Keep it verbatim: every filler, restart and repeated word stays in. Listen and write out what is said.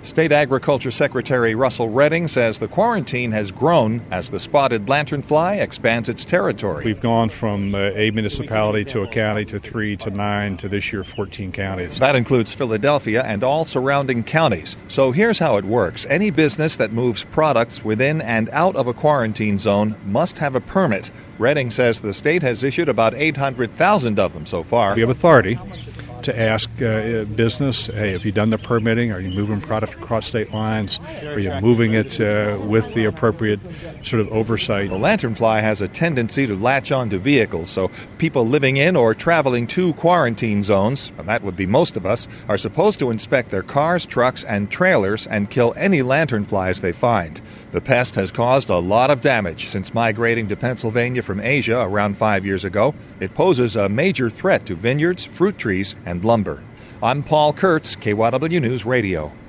State Agriculture Secretary Russell Redding says the quarantine has grown as the spotted lanternfly expands its territory. We've gone from uh, a municipality to a county to three to nine to this year fourteen counties. That includes Philadelphia and all surrounding counties. So here's how it works. Any business that moves products within and out of a quarantine zone must have a permit. Redding says the state has issued about eight hundred thousand of them so far. We have authority to ask uh, business, hey, have you done the permitting? Are you moving product across state lines? Are you moving it uh, with the appropriate sort of oversight? The lanternfly has a tendency to latch onto vehicles, so people living in or traveling to quarantine zones, and that would be most of us, are supposed to inspect their cars, trucks, and trailers and kill any lanternflies they find. The pest has caused a lot of damage since migrating to Pennsylvania from Asia around five years ago. It poses a major threat to vineyards, fruit trees, and lumber. I'm Paul Kurtz, K Y W News Radio.